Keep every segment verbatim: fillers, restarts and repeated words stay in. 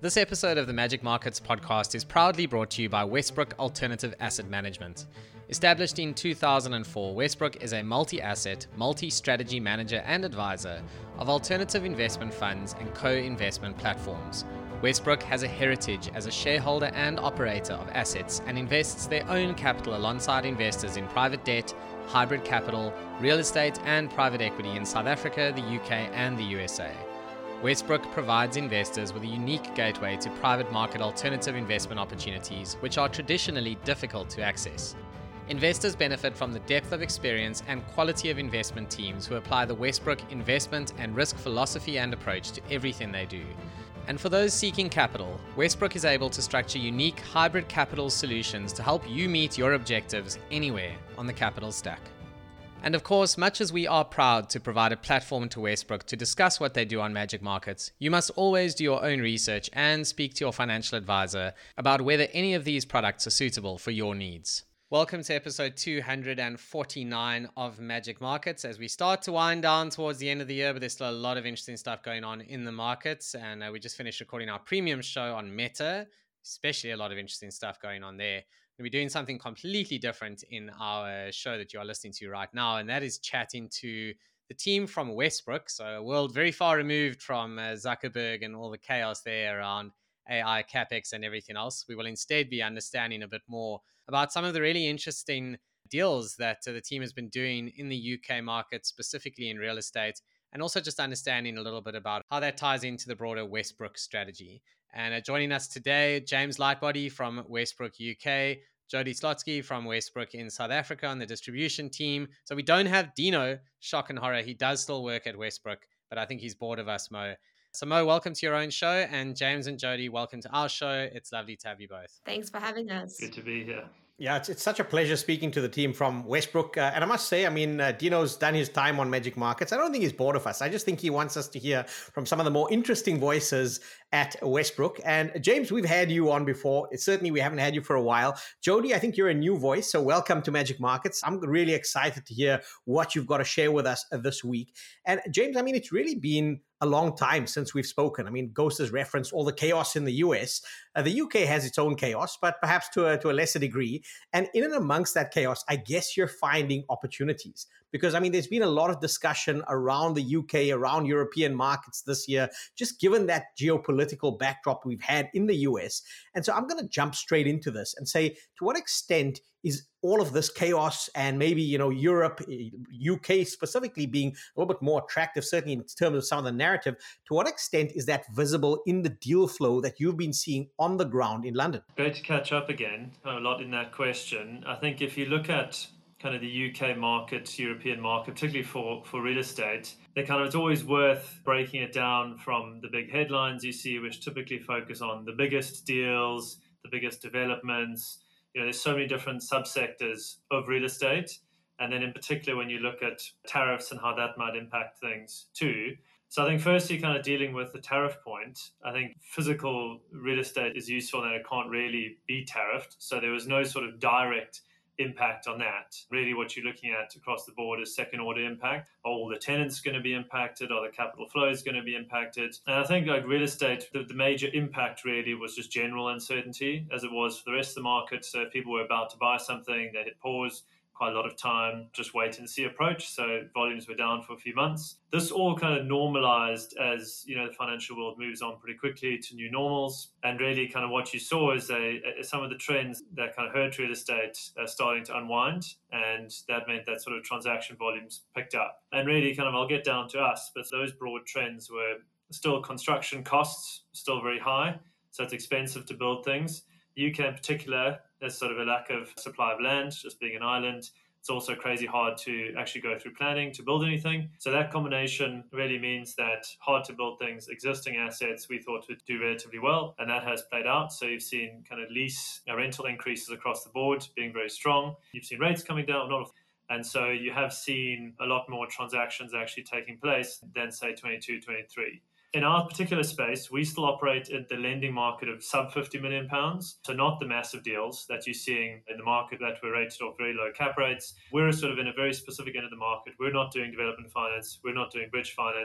This episode of the Magic Markets podcast is proudly brought to you by Westbrook Alternative Asset Management. Established in two thousand four, Westbrook is a multi-asset, multi-strategy manager and advisor of alternative investment funds and co-investment platforms. Westbrook has a heritage as a shareholder and operator of assets and invests their own capital alongside investors in private debt, hybrid capital, real estate and private equity in South Africa, the U K and the U S A. Westbrook provides investors with a unique gateway to private market alternative investment opportunities, which are traditionally difficult to access. Investors benefit from the depth of experience and quality of investment teams who apply the Westbrook investment and risk philosophy and approach to everything they do. And for those seeking capital, Westbrook is able to structure unique hybrid capital solutions to help you meet your objectives anywhere on the capital stack. And of course, much as we are proud to provide a platform to Westbrook to discuss what they do on Magic Markets, you must always do your own research and speak to your financial advisor about whether any of these products are suitable for your needs. Welcome to episode two hundred forty-nine of Magic Markets. As we start to wind down towards the end of the year, but there's still a lot of interesting stuff going on in the markets. And uh, we just finished recording our premium show on Meta, especially a lot of interesting stuff going on there. We're doing something completely different in our show that you are listening to right now, and that is chatting to the team from Westbrook, so a world very far removed from uh, Zuckerberg and all the chaos there around A I, CapEx, and everything else. We will instead be understanding a bit more about some of the really interesting deals that uh, the team has been doing in the U K market, specifically in real estate, and also just understanding a little bit about how that ties into the broader Westbrook strategy. And uh, joining us today, James Lightbody from Westbrook U K, Jody Slotsky from Westbrook in South Africa on the distribution team. So we don't have Dino, shock and horror. He does still work at Westbrook, but I think he's bored of us, Mo. So Mo, welcome to your own show. And James and Jody, welcome to our show. It's lovely to have you both. Thanks for having us. Good to be here. Yeah, it's, it's such a pleasure speaking to the team from Westbrook. Uh, and I must say, I mean, uh, Dino's done his time on Magic Markets. I don't think he's bored of us. I just think he wants us to hear from some of the more interesting voices at Westbrook. And James, we've had you on before. It's certainly, we haven't had you for a while. Jody, I think you're a new voice. So welcome to Magic Markets. I'm really excited to hear what you've got to share with us this week. And James, I mean, it's really been a long time since we've spoken. I mean, Ghost has referenced all the chaos in the U S. Uh, the U K has its own chaos, but perhaps to a, to a lesser degree. And in and amongst that chaos, I guess you're finding opportunities. Because, I mean, there's been a lot of discussion around the U K, around European markets this year, just given that geopolitical backdrop we've had in the U S. And so I'm going to jump straight into this and say, to what extent is all of this chaos and maybe, you know, Europe, U K specifically being a little bit more attractive, certainly in terms of some of the narrative, to what extent is that visible in the deal flow that you've been seeing on the ground in London? Great to catch up again. A lot in that question. I think if you look at kind of the U K market, European market, particularly for, for real estate, they kind of, it's always worth breaking it down from the big headlines you see, which typically focus on the biggest deals, the biggest developments. You know, there's so many different subsectors of real estate. And then in particular, when you look at tariffs and how that might impact things too. So I think firstly, kind of dealing with the tariff point, I think physical real estate is useful and it can't really be tariffed. So there was no sort of direct impact on that. Really what you're looking at across the board is second order impact. Are all the tenants going to be impacted? Are the capital flows going to be impacted? And I think like real estate, the, the major impact really was just general uncertainty as it was for the rest of the market. So if people were about to buy something, they hit pause, quite a lot of time, just wait and see approach. So volumes were down for a few months. This all kind of normalized as, you know, the financial world moves on pretty quickly to new normals. And really kind of what you saw is a, a, some of the trends that kind of hurt real estate are starting to unwind. And that meant that sort of transaction volumes picked up. And really kind of, I'll get down to us, but those broad trends were still construction costs, still very high. So it's expensive to build things. The U K in particular, there's sort of a lack of supply of land, just being an island. It's also crazy hard to actually go through planning to build anything. So that combination really means that hard to build things, existing assets we thought would do relatively well, and that has played out. So you've seen kind of lease uh, rental increases across the board being very strong. You've seen rates coming down, not and so you have seen a lot more transactions actually taking place than say twenty-two, twenty-three. In our particular space, we still operate in the lending market of sub fifty million pounds. So not the massive deals that you're seeing in the market that were rated off very low cap rates. We're sort of in a very specific end of the market. We're not doing development finance. We're not doing bridge finance.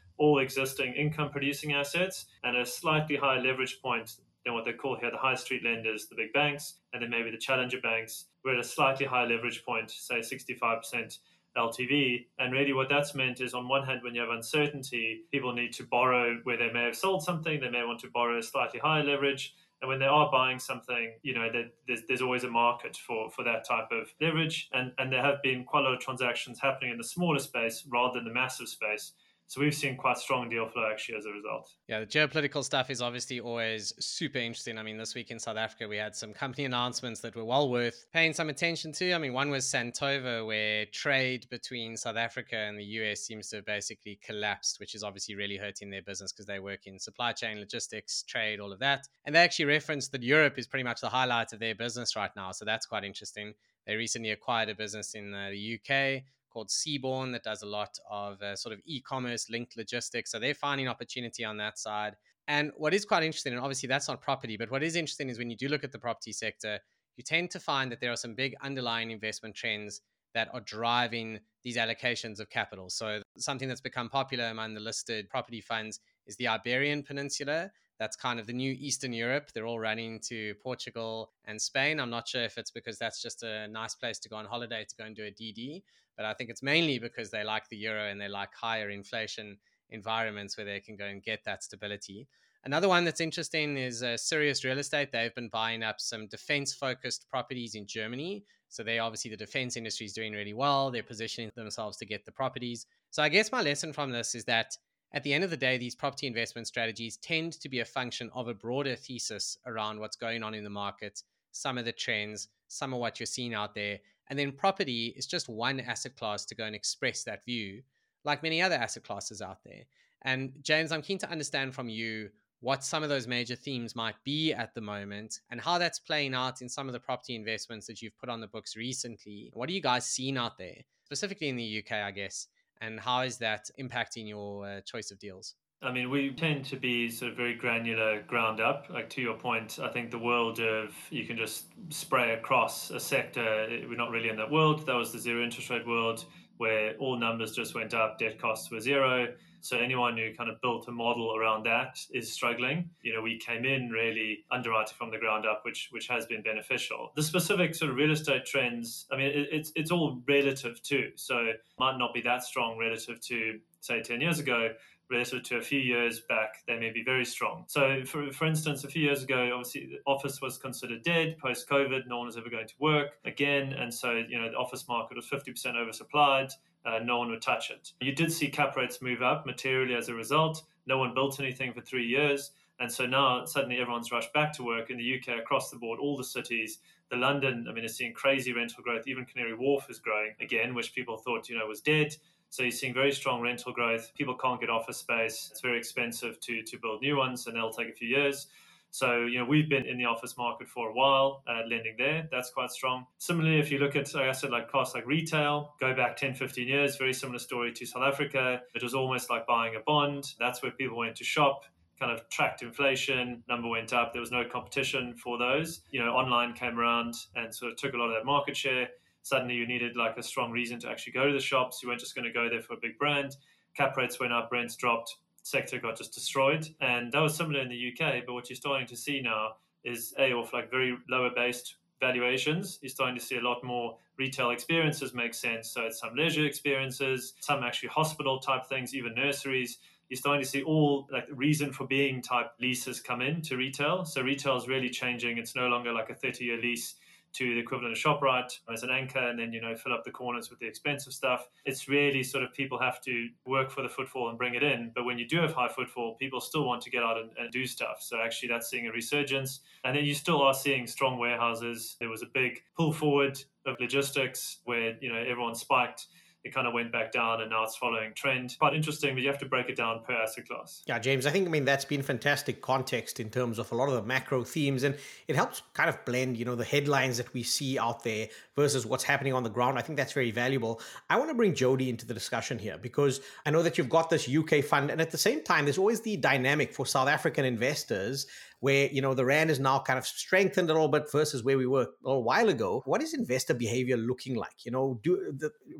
all existing income producing assets and a slightly higher leverage point than what they call here the high street lenders, the big banks, and then maybe the challenger banks. We're at a slightly higher leverage point, say sixty-five percent L T V. And really what that's meant is on one hand, when you have uncertainty, people need to borrow where they may have sold something, they may want to borrow slightly higher leverage. And when they are buying something, you know, there's, there's always a market for, for that type of leverage. And, and there have been quite a lot of transactions happening in the smaller space rather than the massive space. So we've seen quite strong deal flow actually as a result. Yeah, the geopolitical stuff is obviously always super interesting. I mean, this week in South Africa, we had some company announcements that were well worth paying some attention to. I mean, one was Santova, where trade between South Africa and the U S seems to have basically collapsed, which is obviously really hurting their business because they work in supply chain, logistics, trade, all of that. And they actually referenced that Europe is pretty much the highlight of their business right now. So that's quite interesting. They recently acquired a business in uh, the U K called Seaborn that does a lot of uh, sort of e-commerce linked logistics. So they're finding opportunity on that side. And what is quite interesting, and obviously that's not property, but what is interesting is when you do look at the property sector, you tend to find that there are some big underlying investment trends that are driving these allocations of capital. So something that's become popular among the listed property funds is the Iberian Peninsula. That's kind of the new Eastern Europe. They're all running to Portugal and Spain. I'm not sure if it's because that's just a nice place to go on holiday to go and do a D D, but I think it's mainly because they like the euro and they like higher inflation environments where they can go and get that stability. Another one that's interesting is uh, Sirius Real Estate. They've been buying up some defense-focused properties in Germany. So they obviously, the defense industry is doing really well. They're positioning themselves to get the properties. So I guess my lesson from this is that at the end of the day, these property investment strategies tend to be a function of a broader thesis around what's going on in the market, some of the trends, some of what you're seeing out there. And then property is just one asset class to go and express that view, like many other asset classes out there. And James, I'm keen to understand from you what some of those major themes might be at the moment and how that's playing out in some of the property investments that you've put on the books recently. What are you guys seeing out there, specifically in the U K, I guess? And how is that impacting your uh, choice of deals? I mean, we tend to be sort of very granular ground up. Like to your point, I think the world of you can just spray across a sector. We're not really in that world. That was the zero interest rate world where all numbers just went up, debt costs were zero. So anyone who kind of built a model around that is struggling. You know, we came in really underwriting from the ground up, which which has been beneficial. The specific sort of real estate trends, I mean, it, it's it's all relative too. So it might not be that strong relative to, say, ten years ago. Relative to a few years back, they may be very strong. So, for for instance, a few years ago, obviously, the office was considered dead post-COVID. No one was ever going to work again. And so, you know, the office market was fifty percent oversupplied. Uh, no one would touch it. You did see cap rates move up materially as a result. No one built anything for three years. And so now suddenly everyone's rushed back to work in the U K across the board, all the cities. The London, I mean, it's seeing crazy rental growth. Even Canary Wharf is growing again, which people thought, you know, was dead. So you're seeing very strong rental growth. People can't get office space. It's very expensive to, to build new ones, and they'll take a few years. So, you know, we've been in the office market for a while, uh, lending there. That's quite strong. Similarly, if you look at, like I said, like costs like retail, go back ten, fifteen years, very similar story to South Africa. It was almost like buying a bond. That's where people went to shop, kind of tracked inflation, number went up. There was no competition for those. You know, online came around and sort of took a lot of that market share. Suddenly you needed like a strong reason to actually go to the shops. You weren't just going to go there for a big brand. Cap rates went up, rents dropped, sector got just destroyed. And that was similar in the U K. But what you're starting to see now is A, off like very lower based valuations. You're starting to see a lot more retail experiences make sense. So it's some leisure experiences, some actually hospital type things, even nurseries. You're starting to see all like reason for being type leases come in to retail. So retail is really changing. It's no longer like a thirty year lease to the equivalent of ShopRite as an anchor, and then, you know, fill up the corners with the expensive stuff. It's really sort of people have to work for the footfall and bring it in. But when you do have high footfall, people still want to get out and, and do stuff. So actually that's seeing a resurgence. And then you still are seeing strong warehouses. There was a big pull forward of logistics where, you know, everyone spiked. It kind of went back down and now it's following trend. Quite interesting, but you have to break it down per asset class. Yeah, James, I think, I mean, that's been fantastic context in terms of a lot of the macro themes, and it helps kind of blend, you know, the headlines that we see out there versus what's happening on the ground. I think that's very valuable. I want to bring Jody into the discussion here because I know that you've got this U K fund, and at the same time, there's always the dynamic for South African investors where, you know, the Rand is now kind of strengthened a little bit versus where we were a little while ago. What is investor behavior looking like? You know, do the Rand investors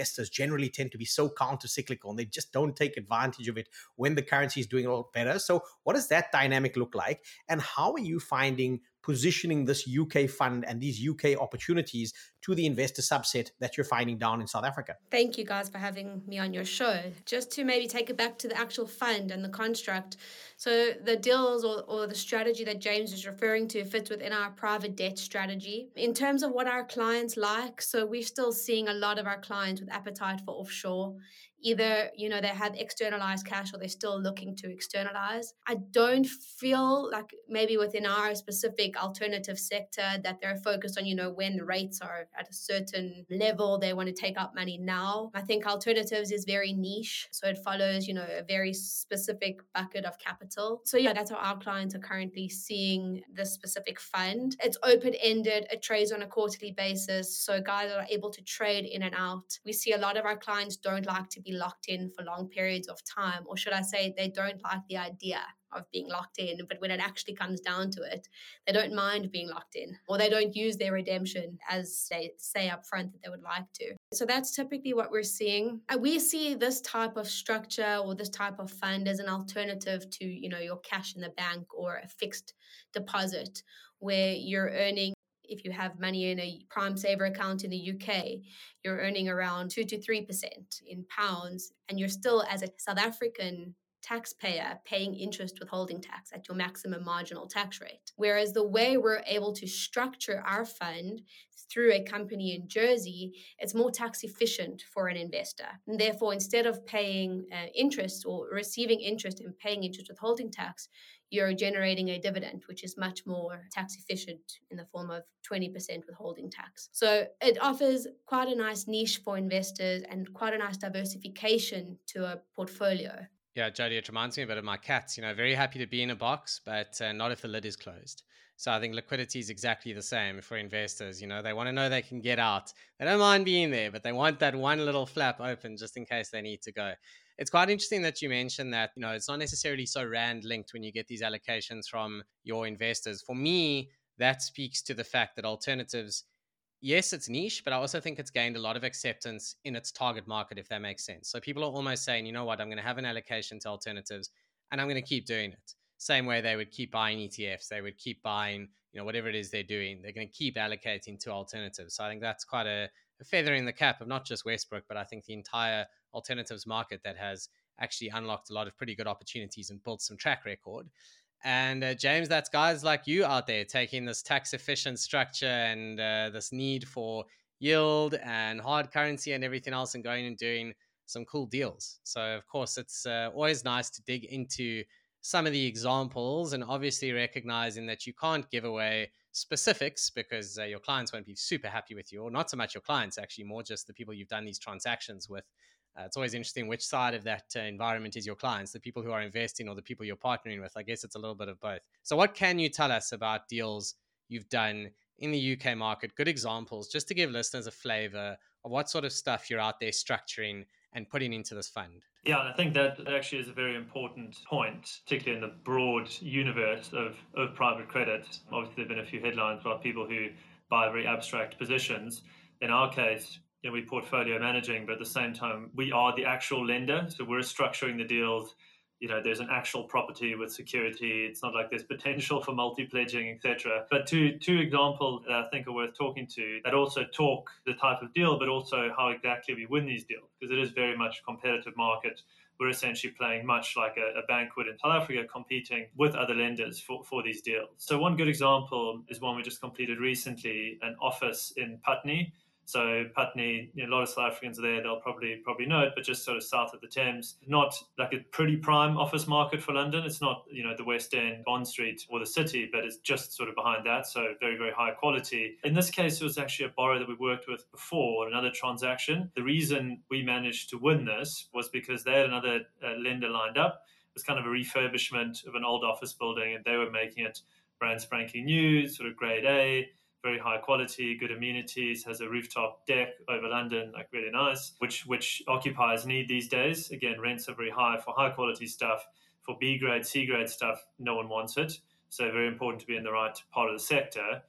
investors generally tend to be so counter-cyclical and they just don't take advantage of it when the currency is doing a lot better. So what does that dynamic look like? And how are you finding positioning this U K fund and these U K opportunities to the investor subset that you're finding down in South Africa? Thank you guys for having me on your show. Just to maybe take it back to the actual fund and the construct. So the deals or, or the strategy that James is referring to fits within our private debt strategy. In terms of what our clients like, so we're still seeing a lot of our clients with appetite for offshore. Either, you know, they had externalized cash or they're still looking to externalize. I don't feel like maybe within our specific alternative sector that they're focused on, you know, when the rates are at a certain level, they want to take out money now. I think alternatives is very niche. So it follows, you know, a very specific bucket of capital. So yeah, that's how our clients are currently seeing this specific fund. It's open-ended. It trades on a quarterly basis. So guys are able to trade in and out. We see a lot of our clients don't like to be locked in for long periods of time, or should I say they don't like the idea of being locked in, but when it actually comes down to it, they don't mind being locked in, or they don't use their redemption as they say up front that they would like to. So that's typically what we're seeing. We see this type of structure or this type of fund as an alternative to, you know, your cash in the bank or a fixed deposit where you're earning. If you have money in a Prime Saver account in the U K, you're earning around two to three percent in pounds, and you're still, as a South African taxpayer, paying interest withholding tax at your maximum marginal tax rate. Whereas the way we're able to structure our fund through a company in Jersey, it's more tax efficient for an investor. And therefore, instead of paying uh, interest or receiving interest and paying interest withholding tax, you're generating a dividend, which is much more tax efficient in the form of twenty percent withholding tax. So it offers quite a nice niche for investors and quite a nice diversification to a portfolio. Yeah, Jody, it reminds me a bit of my cats. You know, very happy to be in a box, but uh, not if the lid is closed. So I think liquidity is exactly the same for investors. You know, they want to know they can get out. They don't mind being there, but they want that one little flap open just in case they need to go. It's quite interesting that you mentioned that, you know, it's not necessarily so rand linked when you get these allocations from your investors. For me, that speaks to the fact that alternatives, yes, it's niche, but I also think it's gained a lot of acceptance in its target market, if that makes sense. So people are almost saying, you know what, I'm going to have an allocation to alternatives and I'm going to keep doing it. Same way they would keep buying E T Fs, they would keep buying, you know, whatever it is they're doing, they're going to keep allocating to alternatives. So I think that's quite a, a feather in the cap of not just Westbrook, but I think the entire alternatives market that has actually unlocked a lot of pretty good opportunities and built some track record. And uh, James, that's guys like you out there taking this tax efficient structure and uh, this need for yield and hard currency and everything else and going and doing some cool deals. So, of course, it's uh, always nice to dig into some of the examples and obviously recognizing that you can't give away specifics because uh, your clients won't be super happy with you, or not so much your clients, actually, more just the people you've done these transactions with. Uh, it's always interesting which side of that uh, environment is your clients, the people who are investing or the people you're partnering with. I guess it's a little bit of both. So what can you tell us about deals you've done in the U K market? Good examples, just to give listeners a flavor of what sort of stuff you're out there structuring and putting into this fund. Yeah, I think that actually is a very important point, particularly in the broad universe of, of private credit. Obviously, there have been a few headlines about people who buy very abstract positions. In our case, you know, we're portfolio managing, but at the same time, we are the actual lender. So we're structuring the deals. You know, there's an actual property with security. It's not like there's potential for multi-pledging, et cetera. But two two examples that I think are worth talking to that also talk the type of deal, but also how exactly we win these deals, because it is very much a competitive market. We're essentially playing much like a, a bank would in South Africa, competing with other lenders for, for these deals. So one good example is one we just completed recently, an office in Putney. So Putney, you know, a lot of South Africans are there, they'll probably probably know it, but just sort of south of the Thames. Not like a pretty prime office market for London. It's not, you know, the West End, Bond Street or the City, but it's just sort of behind that. So very, very high quality. In this case, it was actually a borrower that we worked with before, another transaction. The reason we managed to win this was because they had another uh, lender lined up. It was kind of a refurbishment of an old office building, and they were making it brand spanking new, sort of grade A. Very high quality, good amenities, has a rooftop deck over London, like really nice, which which occupiers need these days. Again, rents are very high for high quality stuff. For B grade, C grade stuff, no one wants it. So very important to be in the right part of the sector.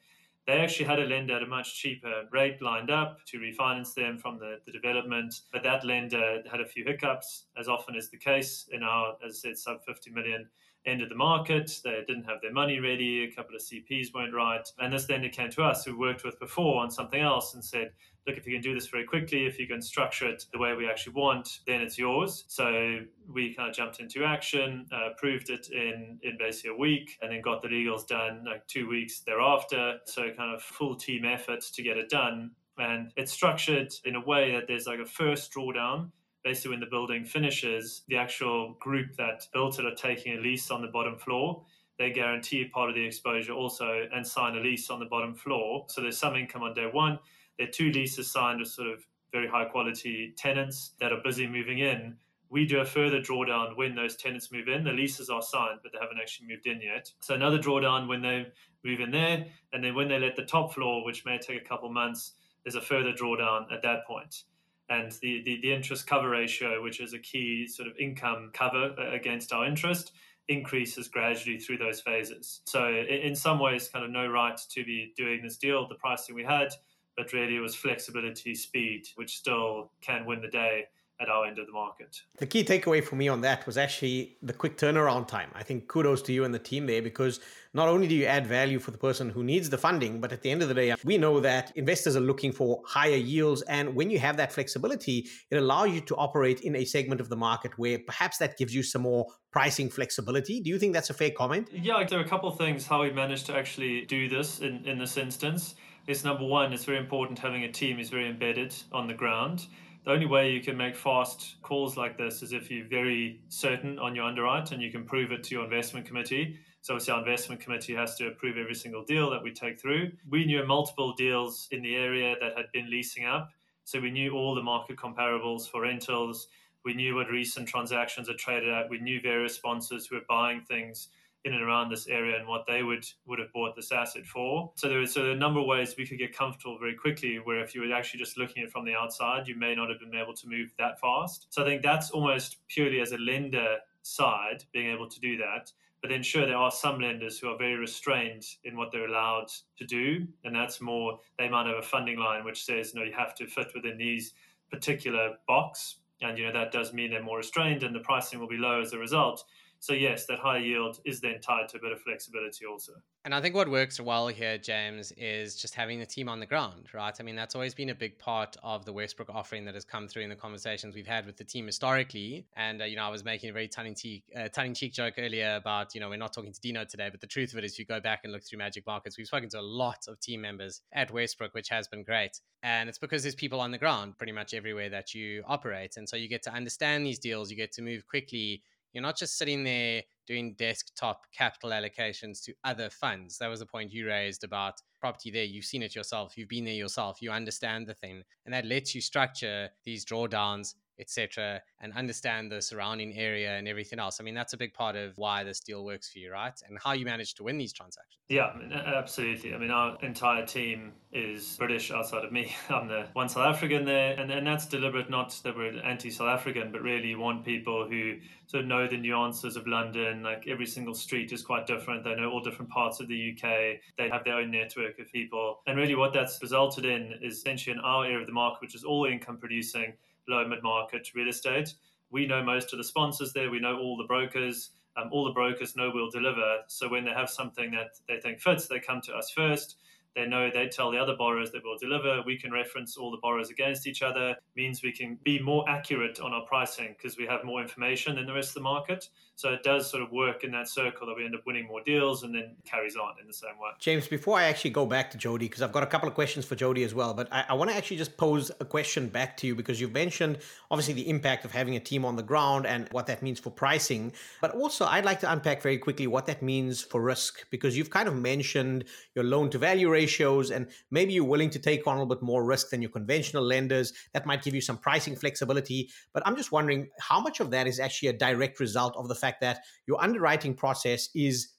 They actually had a lender at a much cheaper rate lined up to refinance them from the, the development. But that lender had a few hiccups, as often is the case in our, as I said, sub fifty million end of the market. They didn't have their money ready. A couple of C Ps weren't right. And this lender came to us, who worked with before on something else, and said, look, if you can do this very quickly, if you can structure it the way we actually want, then it's yours. So we kind of jumped into action, uh, approved it in, in basically a week, and then got the legals done like two weeks thereafter. So kind of full team effort to get it done. And it's structured in a way that there's like a first drawdown. Basically, when the building finishes, the actual group that built it are taking a lease on the bottom floor. They guarantee part of the exposure also and sign a lease on the bottom floor. So there's some income on day one. There are two leases signed with sort of very high quality tenants that are busy moving in. We do a further drawdown when those tenants move in. The leases are signed, but they haven't actually moved in yet. So another drawdown when they move in there. And then when they let the top floor, which may take a couple months, there's a further drawdown at that point. And the, the, the interest cover ratio, which is a key sort of income cover against our interest, increases gradually through those phases. So in some ways, kind of no right to be doing this deal, the pricing we had, but really it was flexibility, speed, which still can win the day at our end of the market. The key takeaway for me on that was actually the quick turnaround time. I think kudos to you and the team there, because not only do you add value for the person who needs the funding, but at the end of the day, we know that investors are looking for higher yields. And when you have that flexibility, it allows you to operate in a segment of the market where perhaps that gives you some more pricing flexibility. Do you think that's a fair comment? Yeah, there are a couple of things how we managed to actually do this in, in this instance. Is number one, it's very important having a team who's very embedded on the ground. The only way you can make fast calls like this is if you're very certain on your underwrite and you can prove it to your investment committee. So obviously our investment committee has to approve every single deal that we take through. We knew multiple deals in the area that had been leasing up. So we knew all the market comparables for rentals. We knew what recent transactions are traded at. We knew various sponsors who were buying things in and around this area and what they would, would have bought this asset for. So there was so a number of ways we could get comfortable very quickly, where if you were actually just looking at it from the outside, you may not have been able to move that fast. So I think that's almost purely as a lender side, being able to do that. But then sure, there are some lenders who are very restrained in what they're allowed to do. And that's more, they might have a funding line which says, no, you have to fit within these particular box. And, you know, that does mean they're more restrained and the pricing will be low as a result. So yes, that high yield is then tied to a bit of flexibility also. And I think what works well here, James, is just having the team on the ground, right? I mean, that's always been a big part of the Westbrook offering that has come through in the conversations we've had with the team historically. And, uh, you know, I was making a very tongue-in-cheek, uh, tongue-in-cheek joke earlier about, you know, we're not talking to Dino today, but the truth of it is if you go back and look through Magic Markets, we've spoken to a lot of team members at Westbrook, which has been great. And it's because there's people on the ground pretty much everywhere that you operate. And so you get to understand these deals, you get to move quickly. You're not just sitting there doing desktop capital allocations to other funds. That was the point you raised about property there. You've seen it yourself. You've been there yourself. You understand the thing. And that lets you structure these drawdowns, et cetera, and understand the surrounding area and everything else. I mean, that's a big part of why this deal works for you, right? And how you manage to win these transactions. Yeah, absolutely. I mean, our entire team is British outside of me. I'm the one South African there. And, and that's deliberate, not that we're anti-South African, but really you want people who sort of know the nuances of London. Like every single street is quite different. They know all different parts of the U K. They have their own network of people. And really what that's resulted in is essentially in our area of the market, which is all income producing, low mid-market real estate. We know most of the sponsors there. We know all the brokers. Um, all the brokers know we'll deliver. So when they have something that they think fits, they come to us first. They know they tell the other borrowers that we'll deliver. We can reference all the borrowers against each other. Means we can be more accurate on our pricing because we have more information than the rest of the market. So it does sort of work in that circle that we end up winning more deals and then carries on in the same way. James, before I actually go back to Jody, because I've got a couple of questions for Jody as well, but I, I want to actually just pose a question back to you because you've mentioned obviously the impact of having a team on the ground and what that means for pricing. But also I'd like to unpack very quickly what that means for risk, because you've kind of mentioned your loan to value ratios and maybe you're willing to take on a little bit more risk than your conventional lenders. That might give you some pricing flexibility. But I'm just wondering how much of that is actually a direct result of the fact that your underwriting process is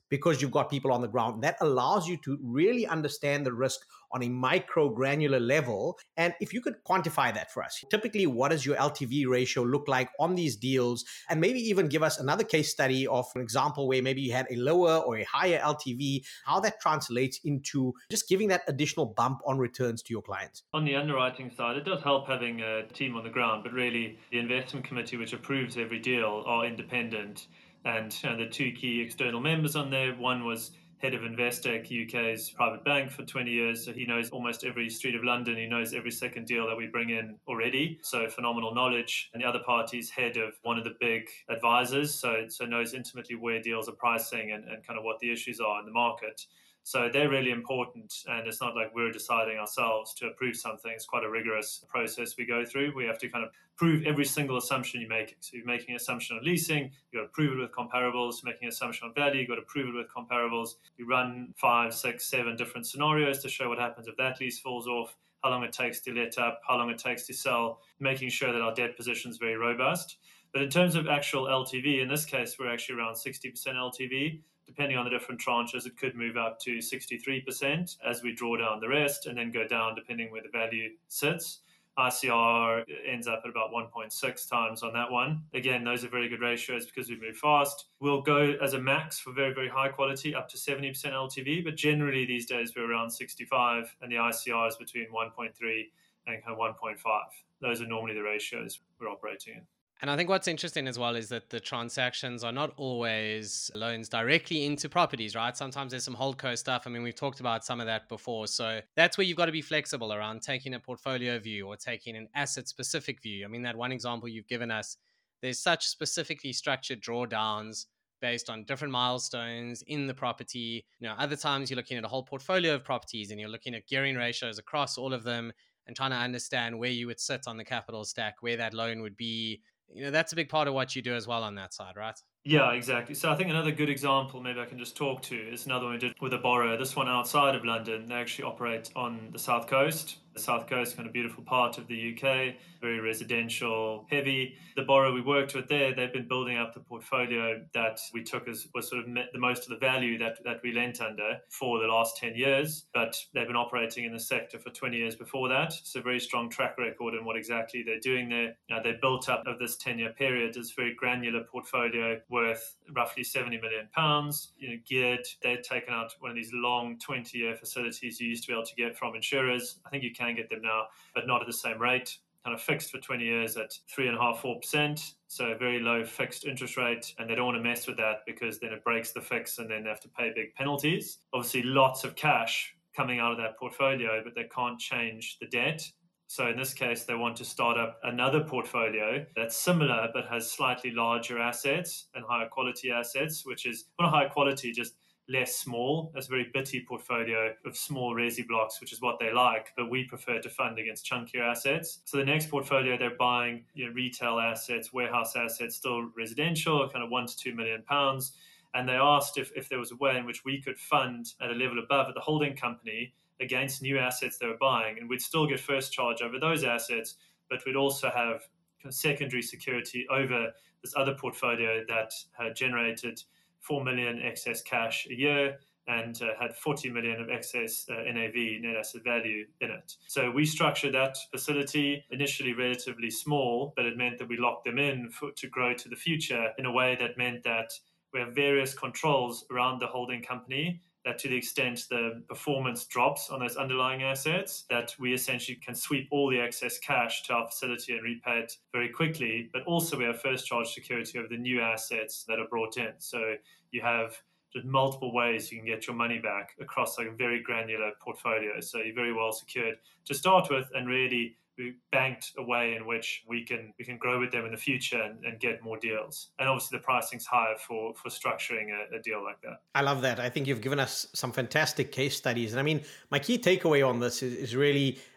because you've got people on the ground. That allows you to really understand the risk on a micro granular level. And if you could quantify that for us, typically, what does your L T V ratio look like on these deals? And maybe even give us another case study of an example where maybe you had a lower or a higher L T V, how that translates into just giving that additional bump on returns to your clients. On the underwriting side, it does help having a team on the ground, but really the investment committee, which approves every deal, are independent. And you know, the two key external members on there, one was head of Investec, U K's private bank for twenty years. So he knows almost every street of London. He knows every second deal that we bring in already. So phenomenal knowledge. And the other party's head of one of the big advisors. So, so knows intimately where deals are pricing and, and kind of what the issues are in the market. So they're really important, and it's not like we're deciding ourselves to approve something. It's quite a rigorous process we go through. We have to kind of prove every single assumption you make. So you're making an assumption on leasing, you've got to prove it with comparables. Making an assumption on value, you've got to prove it with comparables. You run five, six, seven different scenarios to show what happens if that lease falls off, how long it takes to let up, how long it takes to sell, making sure that our debt position is very robust. But in terms of actual L T V, in this case, we're actually around sixty percent L T V. Depending on the different tranches, it could move up to sixty-three percent as we draw down the rest and then go down depending where the value sits. I C R ends up at about one point six times on that one. Again, those are very good ratios because we move fast. We'll go as a max for very, very high quality up to seventy percent L T V, but generally these days we're around sixty-five and the I C R is between one point three and kind of one point five. Those are normally the ratios we're operating in. And I think what's interesting as well is that the transactions are not always loans directly into properties, right? Sometimes there's some holdco stuff. I mean, we've talked about some of that before. So that's where you've got to be flexible around taking a portfolio view or taking an asset-specific view. I mean, that one example you've given us, there's such specifically structured drawdowns based on different milestones in the property. You know, other times you're looking at a whole portfolio of properties and you're looking at gearing ratios across all of them and trying to understand where you would sit on the capital stack, where that loan would be. You know, that's a big part of what you do as well on that side, right? Yeah, exactly. So I think another good example, maybe I can just talk to, is another one we did with a borrower. This one outside of London. They actually operate on the South Coast. The South Coast, kind of beautiful part of the U K, very residential heavy. The borrower we worked with there, they've been building up the portfolio that we took as was sort of met the most of the value that, that we lent under for the last ten years. But they've been operating in the sector for twenty years before that. So very strong track record in what exactly they're doing there. Now, they built up of this ten-year period this very granular portfolio worth roughly seventy million pounds, you know, geared. They'd taken out one of these long twenty-year facilities you used to be able to get from insurers. I think you can get them now, but not at the same rate. Kind of fixed for twenty years at three and a half, four percent. So a very low fixed interest rate. And they don't want to mess with that because then it breaks the fix and then they have to pay big penalties. Obviously, lots of cash coming out of that portfolio, but they can't change the debt. So in this case, they want to start up another portfolio that's similar, but has slightly larger assets and higher quality assets, which is not higher quality, just less small. That's a very bitty portfolio of small resi blocks, which is what they like, but we prefer to fund against chunkier assets. So the next portfolio, they're buying, you know, retail assets, warehouse assets, still residential, kind of one to two million pounds. And they asked if, if there was a way in which we could fund at a level above at the holding company against new assets they were buying. And we'd still get first charge over those assets, but we'd also have kind of secondary security over this other portfolio that had generated four million excess cash a year and uh, had forty million of excess uh, N A V, net asset value, in it. So we structured that facility initially relatively small, but it meant that we locked them in for, to grow to the future in a way that meant that we have various controls around the holding company that to the extent the performance drops on those underlying assets, that we essentially can sweep all the excess cash to our facility and repay it very quickly. But also we have first charge security over the new assets that are brought in. So you have just multiple ways you can get your money back across like a very granular portfolio. So you're very well secured to start with, and really we banked a way in which we can we can grow with them in the future and, and get more deals. And obviously the pricing's higher for for structuring a, a deal like that. I love that. I think you've given us some fantastic case studies. And I mean, my key takeaway on this is, is really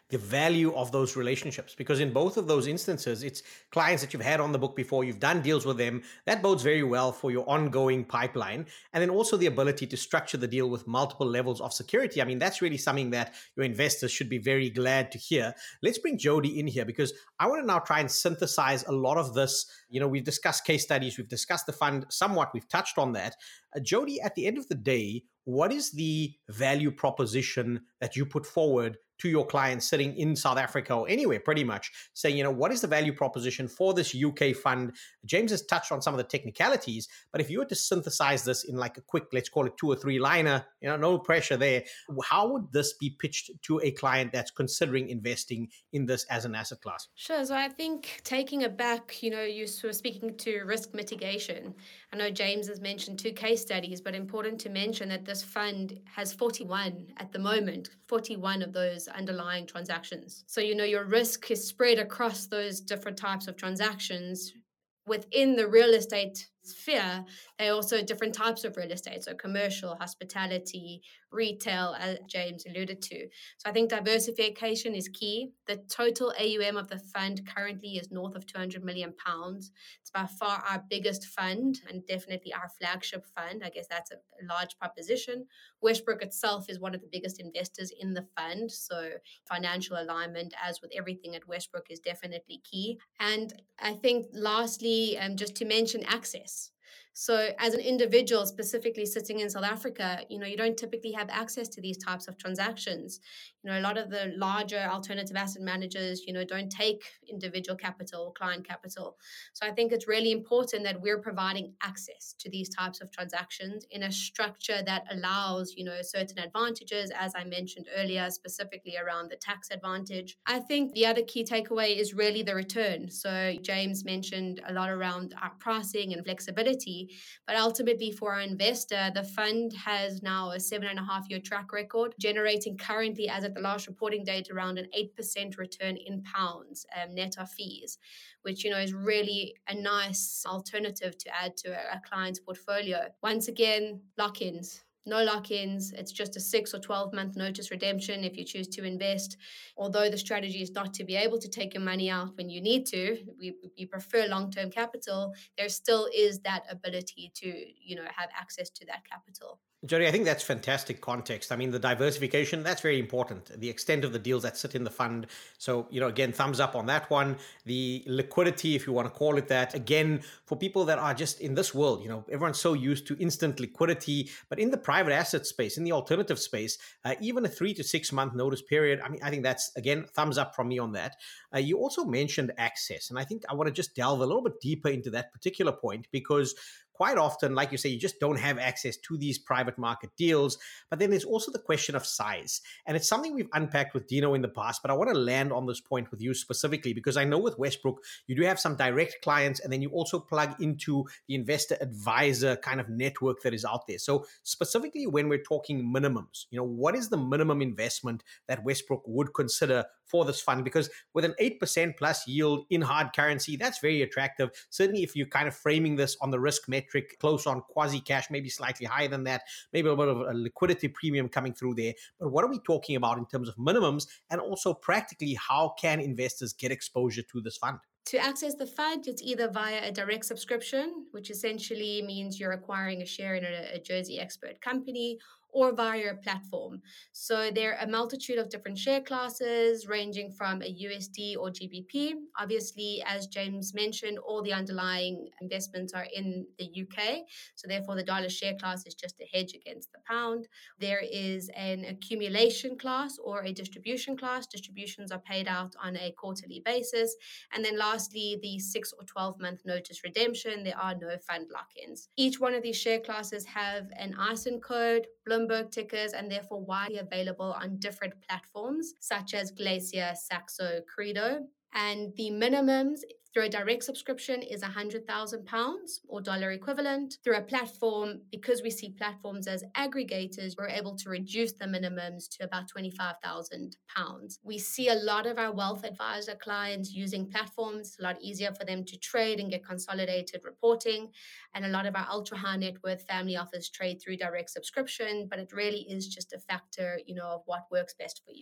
the value of those relationships. Because in both of those instances, it's clients that you've had on the book before, you've done deals with them. That bodes very well for your ongoing pipeline. And then also the ability to structure the deal with multiple levels of security. I mean, that's really something that your investors should be very glad to hear. Let's bring Jody in here because I want to now try and synthesize a lot of this. You know, we've discussed case studies, we've discussed the fund somewhat, we've touched on that. Uh, Jody, at the end of the day, what is the value proposition that you put forward to your clients sitting in South Africa or anywhere, pretty much saying, you know, what is the value proposition for this U K fund? James has touched on some of the technicalities, but if you were to synthesize this in like a quick, let's call it two or three liner, you know, no pressure there, how would this be pitched to a client that's considering investing in this as an asset class? Sure. So I think taking it back, you know, you were speaking to risk mitigation. I know James has mentioned two case studies, but important to mention that this fund has forty-one at the moment, forty-one of those underlying transactions. So, you know, your risk is spread across those different types of transactions. Within the real estate sphere, there are also different types of real estate, so commercial, hospitality, retail, as James alluded to. So I think diversification is key. The total A U M of the fund currently is north of two hundred million pounds. It's by far our biggest fund and definitely our flagship fund. I guess that's a large proposition. Westbrook itself is one of the biggest investors in the fund. So financial alignment, as with everything at Westbrook, is definitely key. And I think lastly, um, just to mention access. So as an individual, specifically sitting in South Africa, you know, you don't typically have access to these types of transactions. You know, a lot of the larger alternative asset managers, you know, don't take individual capital or client capital. So I think it's really important that we're providing access to these types of transactions in a structure that allows, you know, certain advantages, as I mentioned earlier, specifically around the tax advantage. I think the other key takeaway is really the return. So James mentioned a lot around our pricing and flexibility. But ultimately, for our investor, the fund has now a seven and a half year track record, generating currently, as at the last reporting date, around an eight percent return in pounds, um, net of fees, which, you know, is really a nice alternative to add to a, a client's portfolio. Once again, lock-ins. No lock-ins. It's just a six or twelve month notice redemption if you choose to invest. Although the strategy is not to be able to take your money out when you need to, we, we prefer long-term capital. There still is that ability to, you know, have access to that capital. Jody, I think that's fantastic context. I mean, the diversification, that's very important. The extent of the deals that sit in the fund. So, you know, again, thumbs up on that one. The liquidity, if you want to call it that, again, for people that are just in this world, you know, everyone's so used to instant liquidity, but in the private asset space, in the alternative space, uh, even a three to six month notice period, I mean, I think that's, again, thumbs up from me on that. Uh, you also mentioned access, and I think I want to just delve a little bit deeper into that particular point because quite often, like you say, you just don't have access to these private market deals. But then there's also the question of size. And it's something we've unpacked with Dino in the past, but I want to land on this point with you specifically, because I know with Westbrook, you do have some direct clients, and then you also plug into the investor advisor kind of network that is out there. So specifically when we're talking minimums, you know, what is the minimum investment that Westbrook would consider for this fund? Because with an eight percent plus yield in hard currency, that's very attractive. Certainly if you're kind of framing this on the risk metric, close on quasi cash, maybe slightly higher than that, maybe a bit of a liquidity premium coming through there. But what are we talking about in terms of minimums? And also practically, how can investors get exposure to this fund? To access the fund, it's either via a direct subscription, which essentially means you're acquiring a share in a, a Jersey expert company, or via a platform. So there are a multitude of different share classes ranging from a U S D or G B P. Obviously, as James mentioned, all the underlying investments are in the U K. So therefore, the dollar share class is just a hedge against the pound. There is an accumulation class or a distribution class. Distributions are paid out on a quarterly basis. And then lastly, the six or twelve month notice redemption. There are no fund lock-ins. Each one of these share classes have an I S I N code, Bloomberg tickers, and therefore widely available on different platforms such as Glacier, Saxo, Credo. And the minimums through a direct subscription is one hundred thousand pounds or dollar equivalent. Through a platform, because we see platforms as aggregators, we're able to reduce the minimums to about twenty-five thousand pounds. We see a lot of our wealth advisor clients using platforms. It's a lot easier for them to trade and get consolidated reporting. And a lot of our ultra high net worth family office trade through direct subscription, but it really is just a factor, you know, of what works best for you.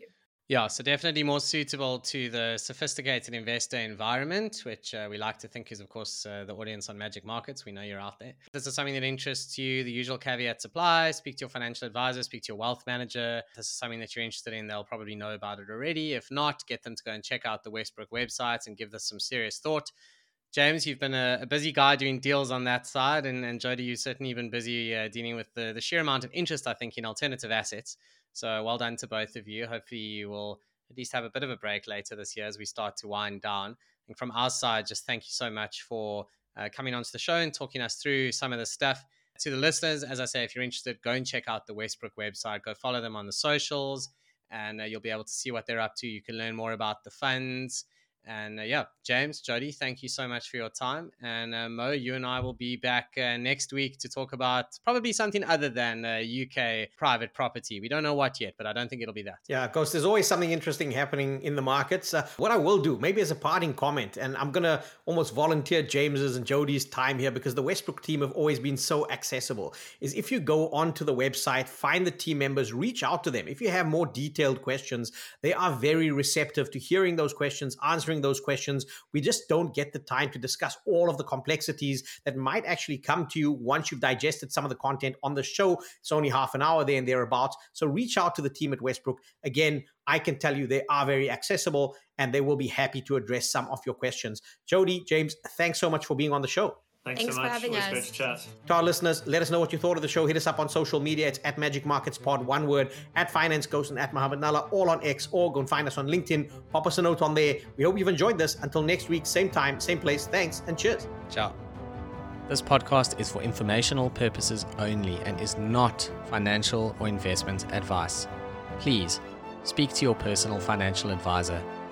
Yeah, so definitely more suitable to the sophisticated investor environment, which uh, we like to think is, of course, uh, the audience on Magic Markets. We know you're out there. If this is something that interests you, the usual caveats apply. Speak to your financial advisor, speak to your wealth manager. If this is something that you're interested in, they'll probably know about it already. If not, get them to go and check out the Westbrook website and give this some serious thought. James, you've been a, a busy guy doing deals on that side, and, and Jody, you've certainly been busy uh, dealing with the, the sheer amount of interest, I think, in alternative assets. So well done to both of you. Hopefully you will at least have a bit of a break later this year as we start to wind down. And from our side, just thank you so much for uh, coming onto the show and talking us through some of the stuff. To the listeners, as I say, if you're interested, go and check out the Westbrook website. Go follow them on the socials, and uh, you'll be able to see what they're up to. You can learn more about the funds. And uh, yeah, James, Jody, thank you so much for your time. And uh, Mo, you and I will be back uh, next week to talk about probably something other than uh, U K private property. We don't know what yet, but I don't think it'll be that. Yeah, of course, there's always something interesting happening in the markets. Uh, what I will do, maybe as a parting comment, and I'm going to almost volunteer James's and Jody's time here because the Westbrook team have always been so accessible, is if you go onto the website, find the team members, reach out to them. If you have more detailed questions, they are very receptive to hearing those questions, answering those questions. We just don't get the time to discuss all of the complexities that might actually come to you once you've digested some of the content on the show. It's only half an hour there and thereabouts. So reach out to the team at Westbrook. Again, I can tell you they are very accessible and they will be happy to address some of your questions. Jody, James, thanks so much for being on the show. Thanks, Thanks so for much. having Always us. great to chat. To our listeners, let us know what you thought of the show. Hit us up on social media. It's at Magic Markets Pod, one word, at Finance Ghost and at Mohammed Nalla, all on X, or go and find us on LinkedIn. Pop us a note on there. We hope you've enjoyed this. Until next week, same time, same place. Thanks and cheers. Ciao. This podcast is for informational purposes only and is not financial or investment advice. Please speak to your personal financial advisor